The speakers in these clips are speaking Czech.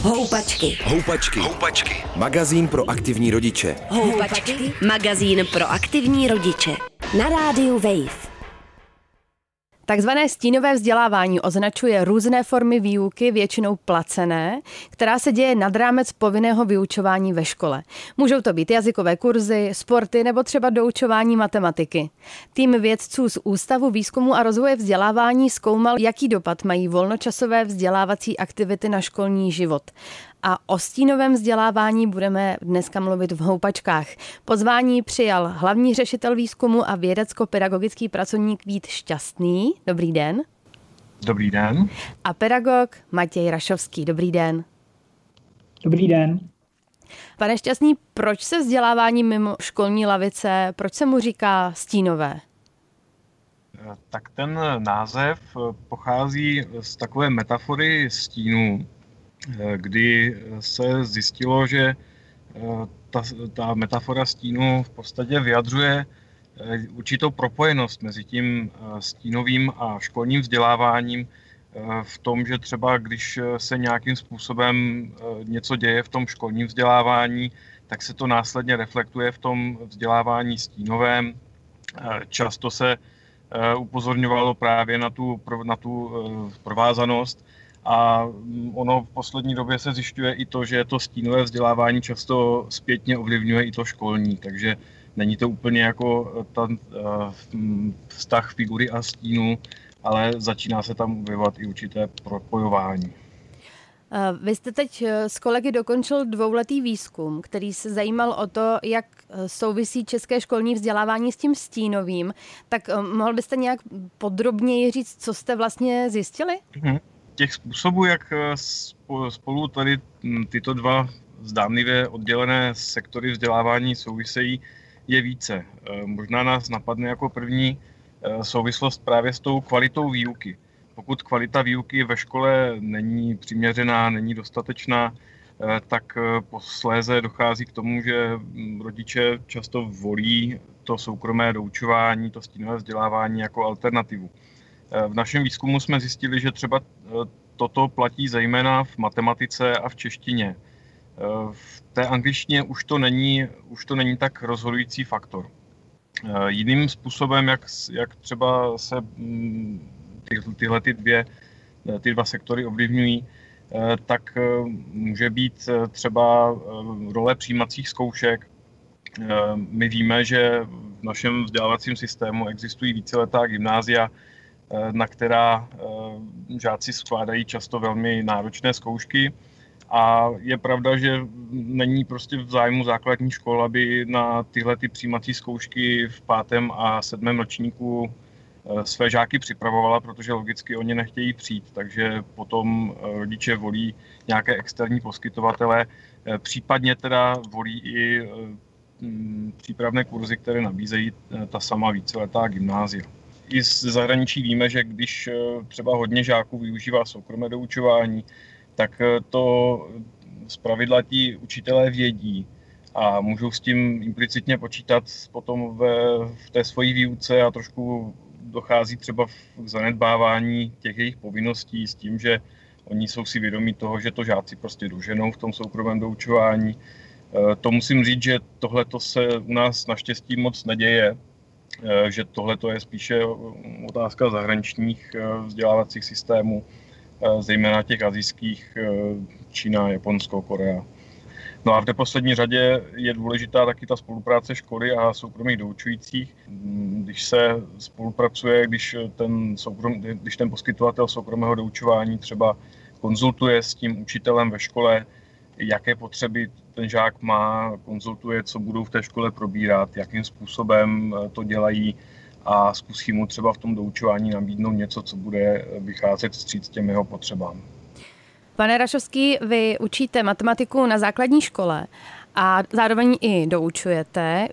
Houpačky. Houpačky. Houpačky. Magazín pro aktivní rodiče. Houpačky. Magazín pro aktivní rodiče. Na rádiu Wave. Takzvané stínové vzdělávání označuje různé formy výuky, většinou placené, která se děje nad rámec povinného vyučování ve škole. Můžou to být jazykové kurzy, sporty nebo třeba doučování matematiky. Tým vědců z Ústavu výzkumu a rozvoje vzdělávání zkoumal, jaký dopad mají volnočasové vzdělávací aktivity na školní život. A o stínovém vzdělávání budeme dneska mluvit v Houpačkách. Pozvání přijal hlavní řešitel výzkumu a vědecko-pedagogický pracovník Vít Šťastný. Dobrý den. Dobrý den. A pedagog Matěj Rašovský. Dobrý den. Dobrý den. Pane Šťastný, proč se vzdělávání mimo školní lavice, proč se mu říká stínové? Tak ten název pochází z takové metafory stínu, kdy se zjistilo, že ta metafora stínu v podstatě vyjadřuje určitou propojenost mezi tím stínovým a školním vzděláváním v tom, že třeba když se nějakým způsobem něco děje v tom školním vzdělávání, tak se to následně reflektuje v tom vzdělávání stínovém. Často se upozorňovalo právě na tu provázanost. A ono v poslední době se zjišťuje i to, že to stínové vzdělávání často zpětně ovlivňuje i to školní, takže není to úplně jako ten vztah figury a stínu, ale začíná se tam objevovat i určité propojování. Vy jste teď s kolegy dokončil 2letý výzkum, který se zajímal o to, jak souvisí české školní vzdělávání s tím stínovým. Tak mohl byste nějak podrobněji říct, co jste vlastně zjistili? Těch způsobů, jak spolu tady tyto dva zdánlivě oddělené sektory vzdělávání souvisejí, je více. Možná nás napadne jako první souvislost právě s tou kvalitou výuky. Pokud kvalita výuky ve škole není přiměřená, není dostatečná, tak posléze dochází k tomu, že rodiče často volí to soukromé doučování, to stínové vzdělávání jako alternativu. V našem výzkumu jsme zjistili, že třeba toto platí zejména v matematice a v češtině. V té angličtině už to není tak rozhodující faktor. Jiným způsobem, jak třeba se ty dva sektory ovlivňují, tak může být třeba role přijímacích zkoušek. My víme, že v našem vzdělávacím systému existují víceletá gymnázia, na která žáci skládají často velmi náročné zkoušky. A je pravda, že není prostě v zájmu základních škol, aby na tyhle přijímací zkoušky v 5. a 7. ročníku své žáky připravovala, protože logicky oni nechtějí přijít, takže potom rodiče volí nějaké externí poskytovatele, případně teda volí i přípravné kurzy, které nabízejí ta sama víceletá gymnázia. I z zahraničí víme, že když třeba hodně žáků využívá soukromé doučování, tak to zpravidla ti učitelé vědí a můžou s tím implicitně počítat potom v té svojí výuce a trošku dochází třeba k zanedbávání těch jejich povinností s tím, že oni jsou si vědomí toho, že to žáci prostě doženou v tom soukromém doučování. To musím říct, že tohleto se u nás naštěstí moc neděje, že tohleto je spíše otázka zahraničních vzdělávacích systémů, zejména těch asijských, Čína, Japonsko, Korea. No a v neposlední řadě je důležitá taky ta spolupráce školy a soukromých doučujících. Když se spolupracuje, když ten poskytovatel soukromého doučování třeba konzultuje s tím učitelem ve škole, jaké potřeby ten žák má, konzultuje, co budou v té škole probírat, jakým způsobem to dělají a zkusí mu třeba v tom doučování nabídnout něco, co bude vycházet vstříc těm jeho potřebám. Pane Rašovský, vy učíte matematiku na základní škole a zároveň i doučujete.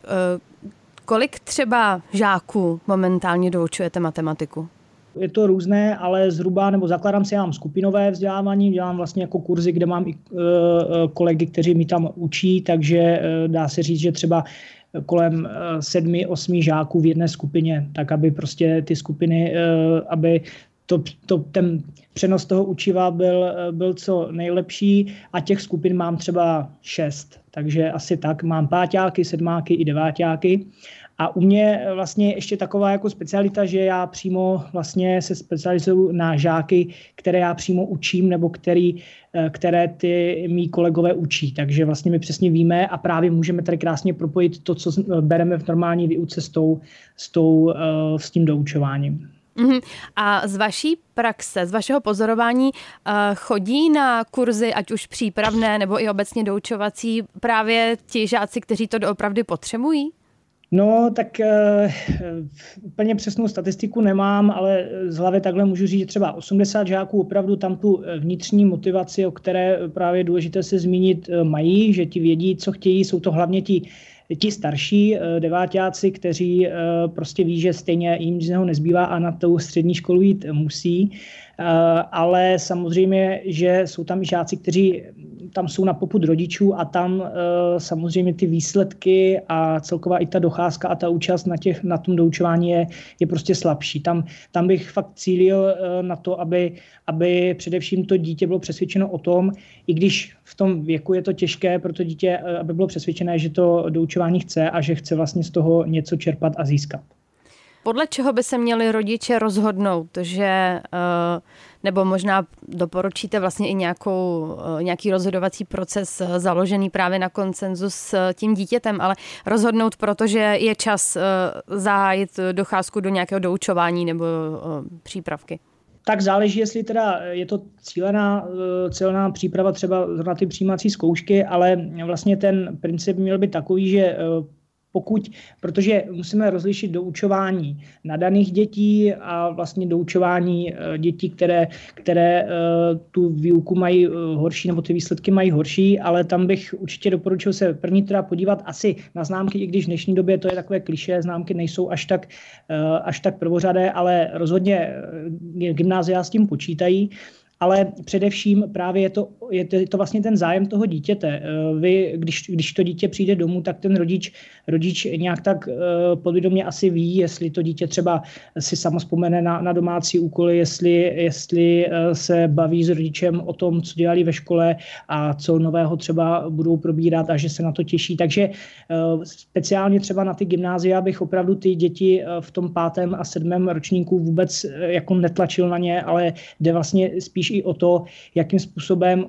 Kolik třeba žáků momentálně doučujete matematiku? Je to různé, ale zhruba, nebo zakládám si, já mám skupinové vzdělávání, dělám vlastně jako kurzy, kde mám i kolegy, kteří mi tam učí, takže dá se říct, že třeba kolem 7-8 žáků v jedné skupině, tak aby prostě ty skupiny, aby ten přenos toho učiva byl co nejlepší a těch skupin mám třeba 6, takže asi tak. Mám páťáky, sedmáky i deváťáky. A u mě vlastně ještě taková jako specialita, že já přímo vlastně se specializuju na žáky, které já přímo učím nebo které ty mý kolegové učí. Takže vlastně my přesně víme a právě můžeme tady krásně propojit to, co bereme v normální výuce s tím doučováním. A z vaší praxe, z vašeho pozorování chodí na kurzy, ať už přípravné nebo i obecně doučovací, právě ti žáci, kteří to doopravdy potřebují? No, tak úplně přesnou statistiku nemám, ale z hlavy takhle můžu říct, že třeba 80 žáků opravdu tam tu vnitřní motivaci, o které právě je důležité se zmínit, mají, že ti vědí, co chtějí, jsou to hlavně ti starší deváťáci, kteří prostě ví, že stejně jim nic jiného nezbývá a na tou střední školu jít musí. Ale samozřejmě, že jsou tam i žáci, kteří tam jsou na popud rodičů a tam samozřejmě ty výsledky a celková i ta docházka a ta účast na tom doučování je prostě slabší. Tam bych fakt cílil na to, aby především to dítě bylo přesvědčeno o tom, i když v tom věku je to těžké pro to dítě, aby bylo přesvědčené, že to doučování chce a že chce vlastně z toho něco čerpat a získat. Podle čeho by se měli rodiče rozhodnout, že, nebo možná doporučíte vlastně i nějaký rozhodovací proces založený právě na konsenzu s tím dítětem, ale rozhodnout, protože je čas zahájit docházku do nějakého doučování nebo přípravky? Tak záleží, jestli teda je to cílená příprava třeba na ty přijímací zkoušky, ale vlastně ten princip měl být takový, že protože musíme rozlišit doučování nadaných dětí a vlastně doučování dětí, které tu výuku mají horší nebo ty výsledky mají horší, ale tam bych určitě doporučil se první teda podívat asi na známky, i když v dnešní době to je takové klišé, známky nejsou až tak prvořadé, ale rozhodně gymnázia s tím počítají. Ale především právě je to vlastně ten zájem toho dítěte. Vy, když to dítě přijde domů, tak ten rodič nějak tak podvědomě asi ví, jestli to dítě třeba si samo vzpomene na domácí úkoly, jestli se baví s rodičem o tom, co dělali ve škole a co nového třeba budou probírat a že se na to těší. Takže speciálně třeba na ty gymnázia bych opravdu ty děti v tom 5. a 7. ročníku vůbec jako netlačil na ně, ale jde vlastně spíš i o to, jakým způsobem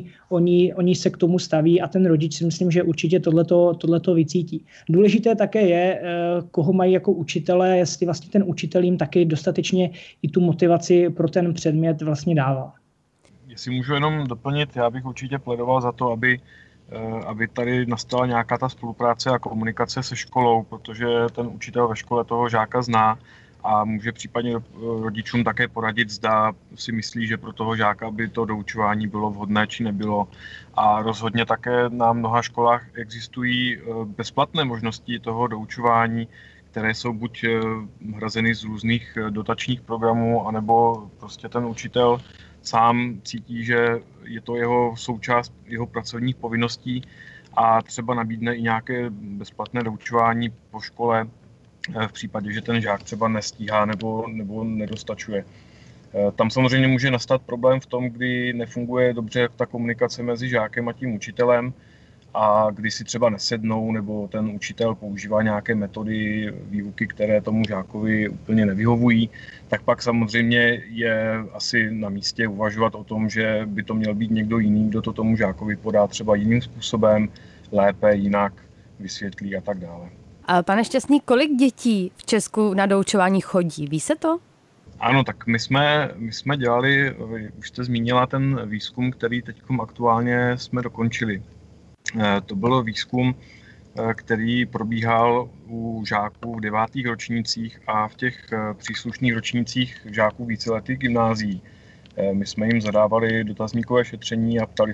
oni se k tomu staví a ten rodič si myslím, že určitě tohleto vycítí. Důležité také je, koho mají jako učitele, jestli vlastně ten učitel jim taky dostatečně i tu motivaci pro ten předmět vlastně dává. Jestli můžu jenom doplnit, já bych určitě pledoval za to, aby tady nastala nějaká ta spolupráce a komunikace se školou, protože ten učitel ve škole toho žáka zná a může případně rodičům také poradit, zda si myslí, že pro toho žáka by to doučování bylo vhodné či nebylo. A rozhodně také na mnoha školách existují bezplatné možnosti toho doučování, které jsou buď hrazeny z různých dotačních programů, anebo prostě ten učitel sám cítí, že je to jeho součást jeho pracovních povinností a třeba nabídne i nějaké bezplatné doučování po škole, v případě, že ten žák třeba nestíhá nebo nedostačuje. Tam samozřejmě může nastat problém v tom, kdy nefunguje dobře ta komunikace mezi žákem a tím učitelem a kdy si třeba nesednou nebo ten učitel používá nějaké metody výuky, které tomu žákovi úplně nevyhovují, tak pak samozřejmě je asi na místě uvažovat o tom, že by to měl být někdo jiný, kdo to tomu žákovi podá třeba jiným způsobem, lépe, jinak vysvětlí a tak dále. A pane Šťastný, kolik dětí v Česku na doučování chodí? Ví se to? Ano, tak my jsme dělali, už jste zmínila ten výzkum, který teď aktuálně jsme dokončili. To byl výzkum, který probíhal u žáků v 9. ročnících a v těch příslušných ročnících žáků víceletých gymnázií. My jsme jim zadávali dotazníkové šetření a ptali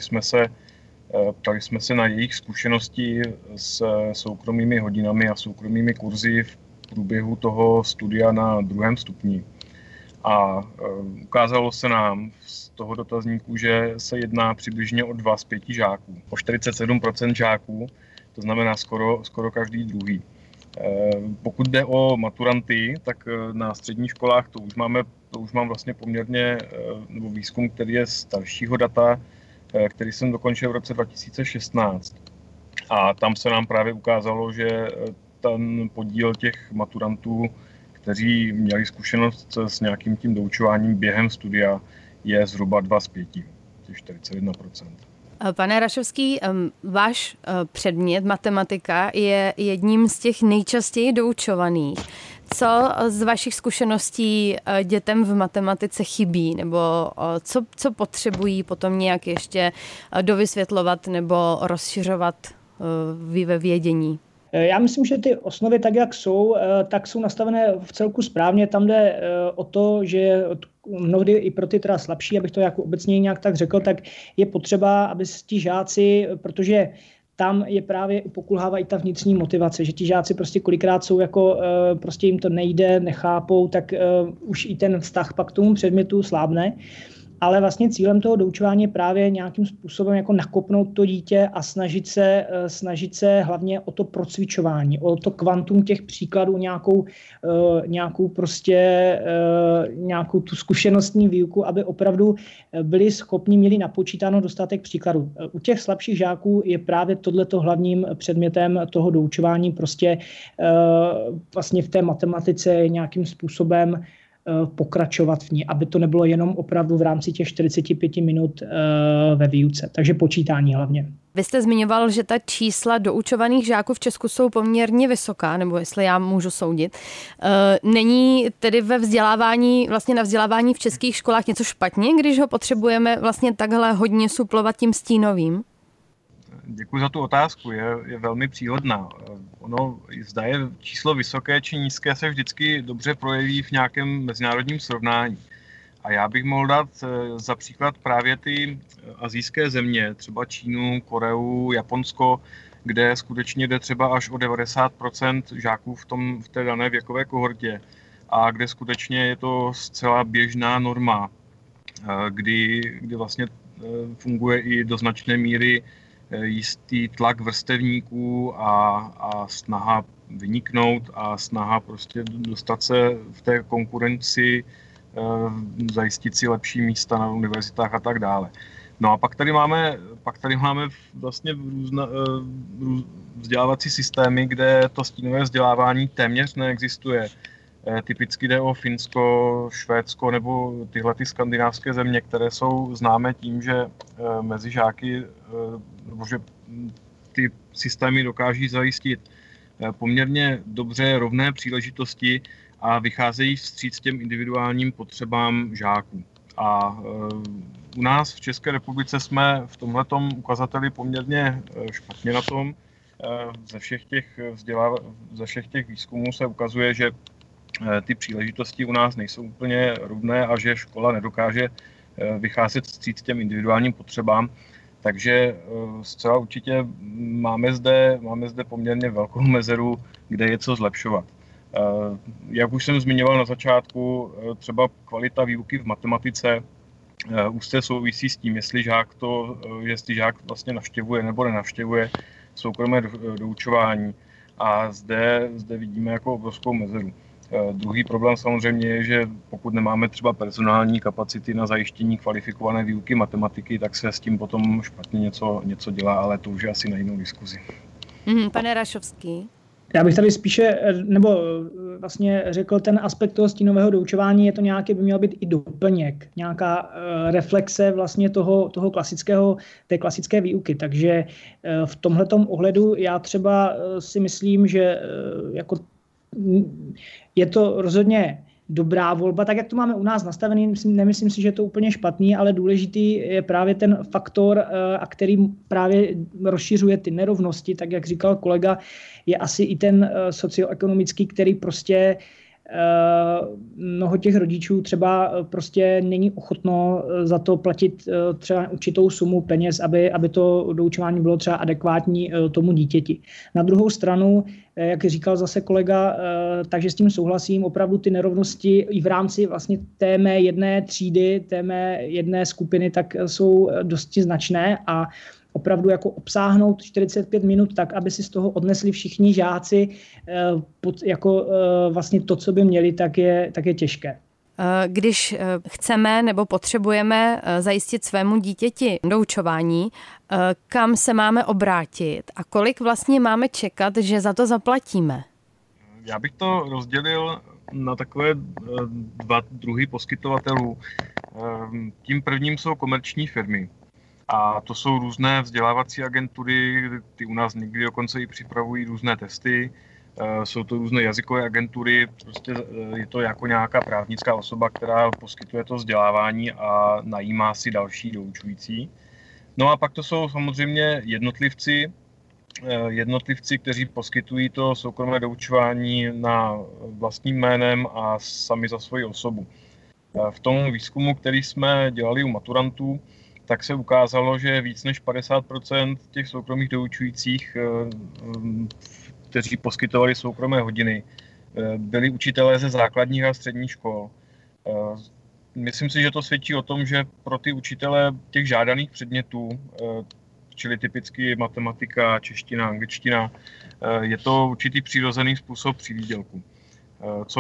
jsme se na jejich zkušenosti s soukromými hodinami a soukromými kurzy v průběhu toho studia na 2. stupni. A ukázalo se nám z toho dotazníku, že se jedná přibližně o 2 z 5 žáků. O 47% žáků, to znamená skoro každý druhý. Pokud jde o maturanty, tak na středních školách to už mám vlastně poměrně, nebo výzkum, který je staršího data, který jsem dokončil v roce 2016. A tam se nám právě ukázalo, že ten podíl těch maturantů, kteří měli zkušenost s nějakým tím doučováním během studia, je zhruba 2 z 5, 41%. Pane Rašovský, váš předmět matematika je jedním z těch nejčastěji doučovaných. Co z vašich zkušeností dětem v matematice chybí, nebo co potřebují potom nějak ještě dovysvětlovat nebo rozšiřovat ve vědění? Já myslím, že ty osnovy, tak jsou nastavené v celku správně. Tam jde o to, že mnohdy i pro ty teda slabší, abych to jako obecně nějak tak řekl, tak je potřeba, aby ti žáci, protože tam je právě pokulhává i ta vnitřní motivace, že ti žáci prostě kolikrát jsou jako, prostě jim to nejde, nechápou, tak už i ten vztah pak k tomu předmětu slábne. Ale vlastně cílem toho doučování je právě nějakým způsobem jako nakopnout to dítě a snažit se hlavně o to procvičování, o to kvantum těch příkladů, nějakou tu zkušenostní výuku, aby opravdu byli schopni, měli napočítáno dostatek příkladů. U těch slabších žáků je právě tohleto hlavním předmětem toho doučování, prostě vlastně v té matematice nějakým způsobem pokračovat v ní, aby to nebylo jenom opravdu v rámci těch 45 minut ve výuce. Takže počítání hlavně. Vy jste zmiňoval, že ta čísla doučovaných žáků v Česku jsou poměrně vysoká, nebo jestli já můžu soudit. Není tedy ve vzdělávání, vlastně na vzdělávání v českých školách něco špatně, když ho potřebujeme vlastně takhle hodně suplovat tím stínovým? Děkuji za tu otázku, je velmi příhodná. Ono, zda je číslo vysoké či nízké, se vždycky dobře projeví v nějakém mezinárodním srovnání. A já bych mohl dát za příklad právě ty asijské země, třeba Čínu, Koreu, Japonsko, kde skutečně jde třeba až o 90% žáků v té dané věkové kohortě a kde skutečně je to zcela běžná norma, kdy vlastně funguje i do značné míry jistý tlak vrstevníků a snaha vyniknout a snaha prostě dostat se v té konkurenci, zajistit si lepší místa na univerzitách a tak dále. No a pak tady máme vlastně vzdělávací systémy, kde to stínové vzdělávání téměř neexistuje. Typicky jde o Finsko, Švédsko nebo tyhle ty skandinávské země, které jsou známé tím, že mezi žáky, nebo že ty systémy dokáží zajistit poměrně dobře rovné příležitosti a vycházejí vstříc těm individuálním potřebám žáků. A u nás v České republice jsme v tomhletom ukazateli poměrně špatně na tom. Ze všech těch výzkumů se ukazuje, že ty příležitosti u nás nejsou úplně rovné a že škola nedokáže vycházet vstříc těm individuálním potřebám. Takže zcela určitě máme zde poměrně velkou mezeru, kde je co zlepšovat. Jak už jsem zmiňoval na začátku, třeba kvalita výuky v matematice úzce souvisí s tím, jestli žák vlastně navštěvuje nebo nenavštěvuje soukromé doučování. A zde vidíme jako obrovskou mezeru. Druhý problém samozřejmě je, že pokud nemáme třeba personální kapacity na zajištění kvalifikované výuky matematiky, tak se s tím potom špatně něco dělá, ale to už je asi na jinou diskuzi. Pane Rašovský. Já bych tady spíše, nebo vlastně řekl, ten aspekt toho stínového doučování je to nějaký, by měl být i doplněk, nějaká reflexe vlastně té klasické výuky. Takže v tomhletom ohledu já třeba si myslím, že jako je to rozhodně dobrá volba, tak jak to máme u nás nastavený, nemyslím si, že je to úplně špatný, ale důležitý je právě ten faktor, a který právě rozšiřuje ty nerovnosti, tak jak říkal kolega, je asi i ten socioekonomický, který prostě mnoho těch rodičů třeba prostě není ochotno za to platit třeba určitou sumu peněz, aby to doučování bylo třeba adekvátní tomu dítěti. Na druhou stranu, jak říkal zase kolega, takže s tím souhlasím, opravdu ty nerovnosti i v rámci vlastně té mé jedné třídy, té mé jedné skupiny, tak jsou dosti značné a opravdu jako obsáhnout 45 minut tak, aby si z toho odnesli všichni žáci jako vlastně to, co by měli, tak je těžké. Když chceme nebo potřebujeme zajistit svému dítěti doučování, kam se máme obrátit a kolik vlastně máme čekat, že za to zaplatíme? Já bych to rozdělil na takové dva druhy poskytovatelů. Tím prvním jsou komerční firmy. A to jsou různé vzdělávací agentury, ty u nás někdy dokonce i připravují různé testy. Jsou to různé jazykové agentury, prostě je to jako nějaká právnická osoba, která poskytuje to vzdělávání a najímá si další doučující. No a pak to jsou samozřejmě jednotlivci, kteří poskytují to soukromé doučování na vlastním jménem a sami za svoji osobu. V tom výzkumu, který jsme dělali u maturantů, tak se ukázalo, že víc než 50% těch soukromých doučujících, kteří poskytovali soukromé hodiny, byli učitelé ze základních a středních škol. Myslím si, že to svědčí o tom, že pro ty učitele těch žádaných předmětů, čili typicky matematika, čeština, angličtina, je to určitý přirozený způsob přivýdělku. Co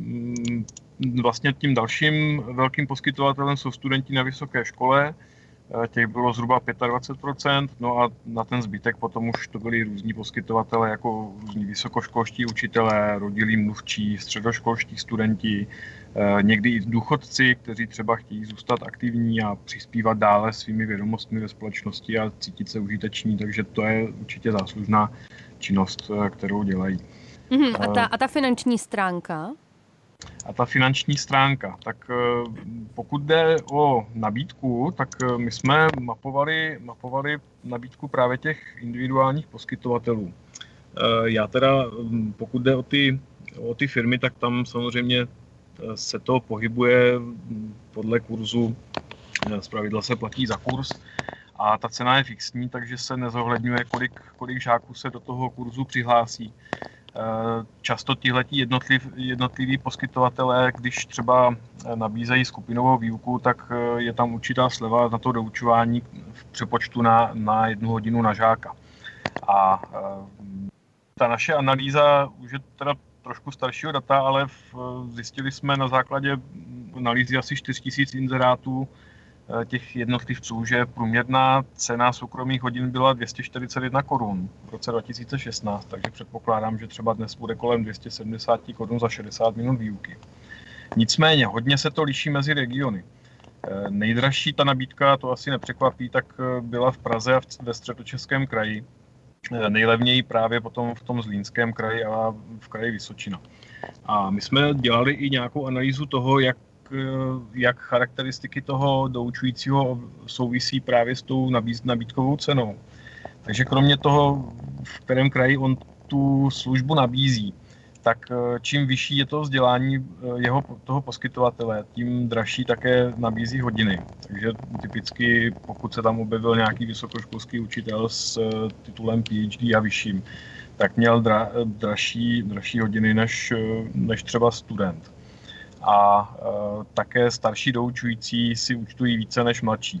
vlastně tím dalším velkým poskytovatelem jsou studenti na vysoké škole, těch bylo zhruba 25%, no a na ten zbytek potom už to byli různí poskytovatelé, jako různí vysokoškolští učitelé, rodilí mluvčí, středoškolští studenti, někdy i důchodci, kteří třeba chtějí zůstat aktivní a přispívat dále svými vědomostmi ve společnosti a cítit se užiteční, takže to je určitě záslužná činnost, kterou dělají. A ta finanční stránka? A ta finanční stránka, tak pokud jde o nabídku, tak my jsme mapovali nabídku právě těch individuálních poskytovatelů. Já teda, pokud jde o ty firmy, tak tam samozřejmě se to pohybuje podle kurzu, zpravidla se platí za kurz a ta cena je fixní, takže se nezohledňuje, kolik žáků se do toho kurzu přihlásí. Často tihleti jednotliví poskytovatelé, když třeba nabízejí skupinovou výuku, tak je tam určitá sleva na to doučování v přepočtu na 1 hodinu na žáka. A ta naše analýza už je teda trošku staršího data, ale zjistili jsme na základě analýzy asi 4000 inzerátů těch jednotlivců, že průměrná cena soukromých hodin byla 241 korun v roce 2016, takže předpokládám, že třeba dnes bude kolem 270 korun za 60 minut výuky. Nicméně, hodně se to liší mezi regiony. Nejdražší ta nabídka, to asi nepřekvapí, tak byla v Praze a ve Středočeském kraji. Nejlevněji právě potom v tom Zlínském kraji a v kraji Vysočina. A my jsme dělali i nějakou analýzu toho, jak charakteristiky toho doučujícího souvisí právě s tou nabídkovou cenou. Takže kromě toho, v kterém kraji on tu službu nabízí, tak čím vyšší je to vzdělání toho poskytovatele, tím dražší také nabízí hodiny. Takže typicky, pokud se tam objevil nějaký vysokoškolský učitel s titulem PhD a vyšším, tak měl dražší hodiny než třeba student. A také starší doučující si účtují více než mladší.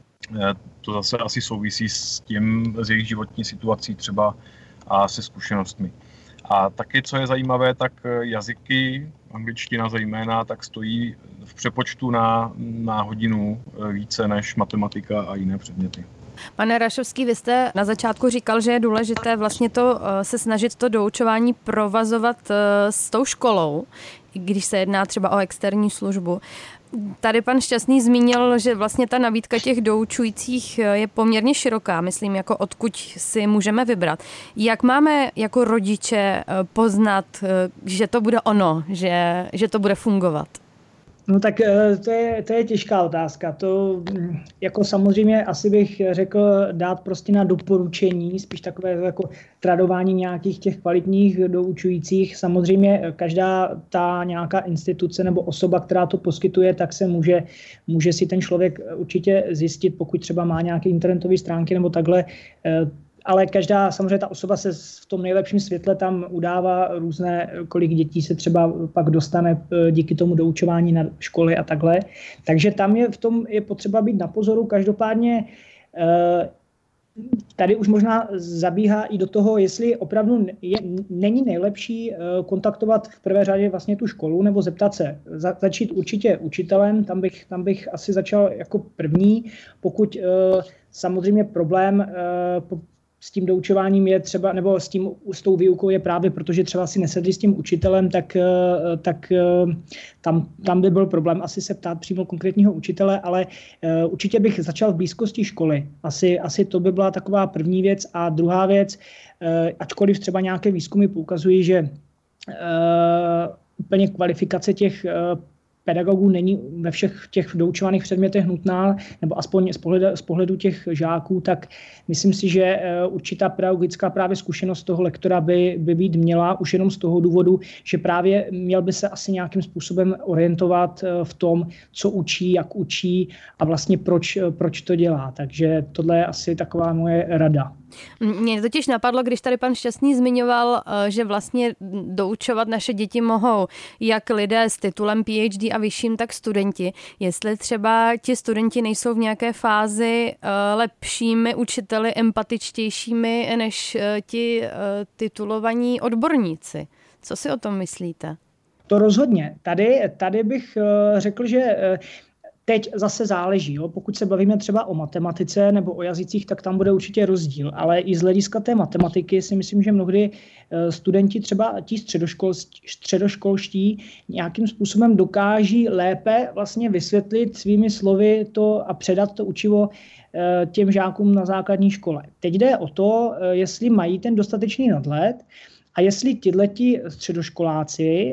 To zase asi souvisí s jejich životní situací třeba a se zkušenostmi. A taky, co je zajímavé, tak jazyky, angličtina zejména, tak stojí v přepočtu na hodinu více než matematika a jiné předměty. Pane Rašovský, vy jste na začátku říkal, že je důležité vlastně se snažit to doučování provazovat s tou školou, když se jedná třeba o externí službu. Tady pan Šťastný zmínil, že vlastně ta nabídka těch doučujících je poměrně široká, myslím, jako odkud si můžeme vybrat. Jak máme jako rodiče poznat, že to bude ono, že to bude fungovat? No tak to je těžká otázka. To jako samozřejmě asi bych řekl dát prostě na doporučení, spíš takové jako tradování nějakých těch kvalitních doučujících. Samozřejmě každá ta nějaká instituce nebo osoba, která to poskytuje, tak se může si ten člověk určitě zjistit, pokud třeba má nějaké internetové stránky nebo takhle. Ale každá, samozřejmě ta osoba se v tom nejlepším světle tam udává různé, kolik dětí se třeba pak dostane díky tomu doučování na školy a takhle. Takže tam v tom je potřeba být na pozoru. Každopádně tady už možná zabíhá i do toho, jestli opravdu není nejlepší kontaktovat v prvé řadě vlastně tu školu nebo zeptat se. Začít určitě učitelem, tam bych asi začal jako první, pokud samozřejmě problém s tím doučováním je třeba, nebo s tou výukou je právě, protože třeba si nesedli s tím učitelem, tak tam by byl problém asi se ptát přímo konkrétního učitele, ale určitě bych začal v blízkosti školy. Asi to by byla taková první věc. A druhá věc, ačkoliv třeba nějaké výzkumy poukazují, že úplně kvalifikace těch pedagogů není ve všech těch doučovaných předmětech nutná, nebo aspoň z pohledu těch žáků, tak myslím si, že určitá pedagogická právě zkušenost toho lektora by být měla už jenom z toho důvodu, že právě měl by se asi nějakým způsobem orientovat v tom, co učí, jak učí a vlastně proč to dělá. Takže tohle je asi taková moje rada. Mě totiž napadlo, když tady pan Šťastný zmiňoval, že vlastně doučovat naše děti mohou jak lidé s titulem PhD a vyšším, tak studenti. Jestli třeba ti studenti nejsou v nějaké fázi lepšími učiteli, empatičtějšími než ti titulovaní odborníci. Co si o tom myslíte? To rozhodně. Tady bych řekl, že teď zase záleží. Jo? Pokud se bavíme třeba o matematice nebo o jazycích, tak tam bude určitě rozdíl. Ale i z hlediska té matematiky si myslím, že mnohdy studenti, třeba ti středoškolští, nějakým způsobem dokáží lépe vlastně vysvětlit svými slovy to a předat to učivo těm žákům na základní škole. Teď jde o to, jestli mají ten dostatečný nadhled, a jestli tihleti středoškoláci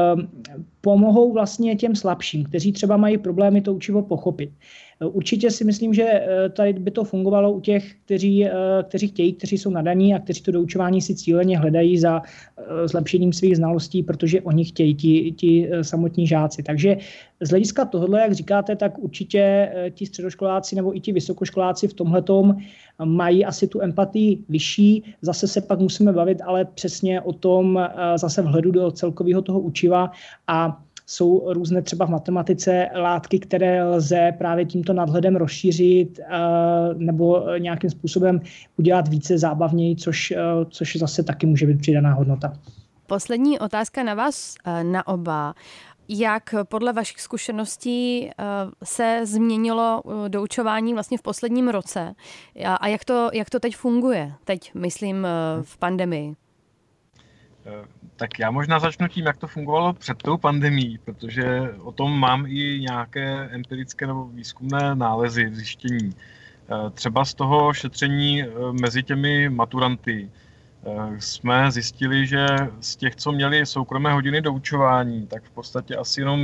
pomohou vlastně těm slabším, kteří třeba mají problémy to učivo pochopit. Určitě si myslím, že tady by to fungovalo u těch, kteří chtějí, kteří jsou nadaní a kteří to doučování si cíleně hledají za zlepšením svých znalostí, protože oni chtějí ti samotní žáci. Takže z hlediska tohohle, jak říkáte, tak určitě ti středoškoláci nebo i ti vysokoškoláci v tomhletom mají asi tu empatii vyšší. Zase se pak musíme bavit ale přesně o tom zase vhledu do celkového toho učiva a jsou různé třeba v matematice látky, které lze právě tímto nadhledem rozšířit nebo nějakým způsobem udělat více zábavněji, což zase taky může být přidaná hodnota. Poslední otázka na vás na oba. Jak podle vašich zkušeností se změnilo doučování vlastně v posledním roce a jak to teď funguje? Teď myslím v pandemii. Tak já možná začnu tím, jak to fungovalo před tou pandemií, protože o tom mám i nějaké empirické nebo výzkumné nálezy, zjištění. Třeba z toho šetření mezi těmi maturanty jsme zjistili, že z těch, co měli soukromé hodiny doučování, tak v podstatě asi jenom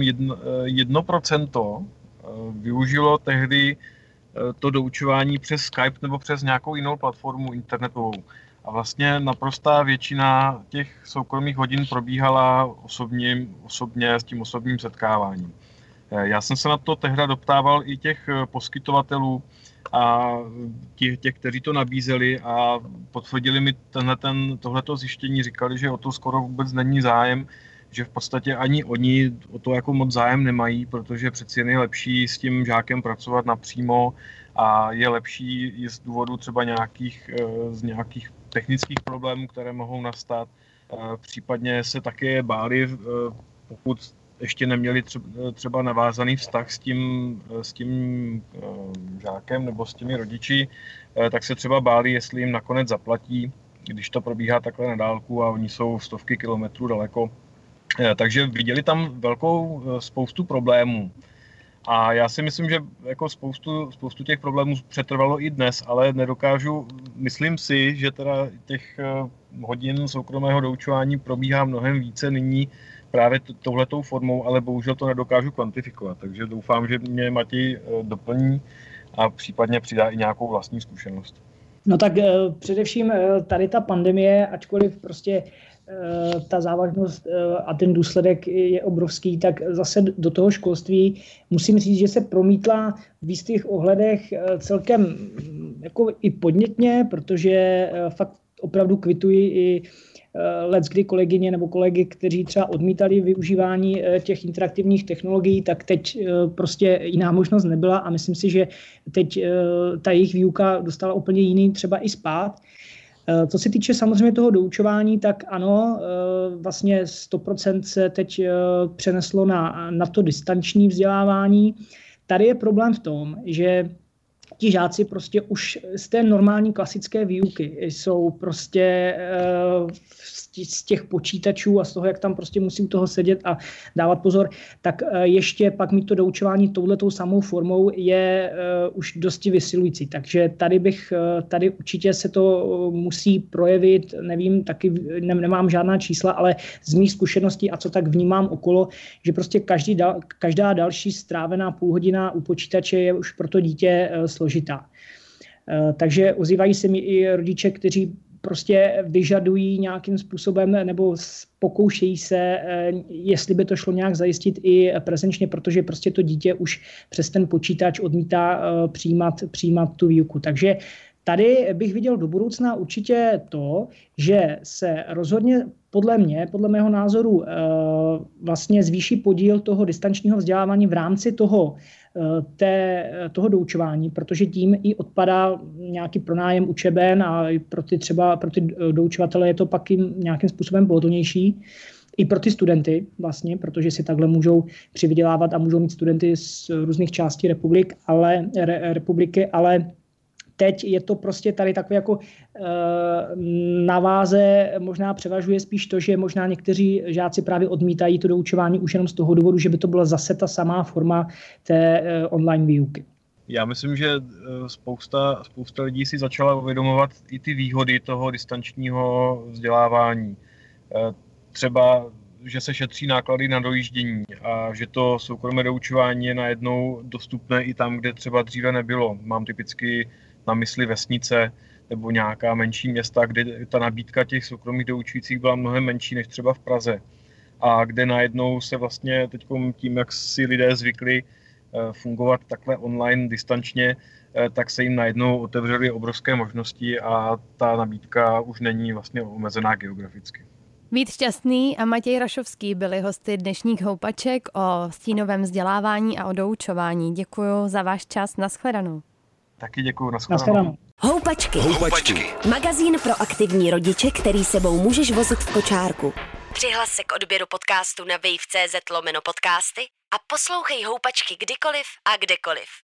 1% využilo tehdy to doučování přes Skype nebo přes nějakou jinou platformu internetovou. A vlastně naprostá většina těch soukromých hodin probíhala osobně s tím osobním setkáváním. Já jsem se na to tehdy doptával i těch poskytovatelů a těch, kteří to nabízeli a potvrdili mi tohleto zjištění, říkali, že o to skoro vůbec není zájem, že v podstatě ani oni o to jako moc zájem nemají, protože přeci jen je lepší s tím žákem pracovat napřímo a je lepší i z důvodu třeba nějakých technických problémů, které mohou nastat. Případně se také báli, pokud ještě neměli třeba navázaný vztah s tím žákem nebo s těmi rodiči, tak se třeba báli, jestli jim nakonec zaplatí, když to probíhá takhle na dálku a oni jsou stovky kilometrů daleko. Takže viděli tam velkou spoustu problémů. A já si myslím, že jako spoustu těch problémů přetrvalo i dnes, ale myslím si, že teda těch hodin soukromého doučování probíhá mnohem více nyní právě touhletou formou, ale bohužel to nedokážu kvantifikovat. Takže doufám, že mě Matěj doplní a případně přidá i nějakou vlastní zkušenost. No tak především tady ta pandemie, ačkoliv prostě ta závažnost a ten důsledek je obrovský, tak zase do toho školství musím říct, že se promítla v jistých ohledech celkem jako i podnětně, protože fakt opravdu kvituji i leckdy kolegyně nebo kolegy, kteří třeba odmítali využívání těch interaktivních technologií, tak teď prostě jiná možnost nebyla a myslím si, že teď ta jejich výuka dostala úplně jiný třeba i spád. Co se týče samozřejmě toho doučování, tak ano, vlastně 100% se teď přeneslo na to distanční vzdělávání. Tady je problém v tom, že ti žáci prostě už z té normální klasické výuky jsou prostě z těch počítačů a z toho, jak tam prostě musí u toho sedět a dávat pozor, tak ještě pak mít to doučování touhletou samou formou je už dosti vysilující. Takže tady určitě se to musí projevit, nevím, taky nemám žádná čísla, ale z mých zkušeností a co tak vnímám okolo, že prostě každá další strávená půlhodina u počítače je už pro to dítě složitá. Takže ozývají se mi i rodiče, kteří prostě vyžadují nějakým způsobem nebo pokoušejí se, jestli by to šlo nějak zajistit i prezenčně, protože prostě to dítě už přes ten počítač odmítá přijímat tu výuku. Takže tady bych viděl do budoucna určitě to, že se rozhodně podle mého názoru vlastně zvýší podíl toho distančního vzdělávání v rámci toho doučování, protože tím i odpadá nějaký pronájem učeben a pro ty doučovatele je to pak jim nějakým způsobem pohodlnější. I pro ty studenty vlastně, protože si takhle můžou přivydělávat a můžou mít studenty z různých částí republiky, ale teď je to prostě tady takové jako na váze možná převažuje spíš to, že možná někteří žáci právě odmítají to doučování už jenom z toho důvodu, že by to byla zase ta samá forma té online výuky. Já myslím, že spousta lidí si začala uvědomovat i ty výhody toho distančního vzdělávání. Třeba, že se šetří náklady na dojíždění a že to soukromé doučování je najednou dostupné i tam, kde třeba dříve nebylo. Mám typicky na mysli vesnice nebo nějaká menší města, kde ta nabídka těch soukromých doučujících byla mnohem menší než třeba v Praze. A kde najednou se vlastně teď tím, jak si lidé zvykli fungovat takhle online, distančně, tak se jim najednou otevřely obrovské možnosti a ta nabídka už není vlastně omezená geograficky. Vít Šťastný a Matěj Rašovský byli hosty dnešních Houpaček o stínovém vzdělávání a o doučování. Děkuji za váš čas. Nashledanou. Taky děkuji. Nashledanou. Houpačky. Magazín pro aktivní rodiče, který sebou můžeš vozit v kočárku. Přihlas se k odběru podcastu na wave.cz/podcasty a poslouchej Houpačky kdykoliv a kdekoliv.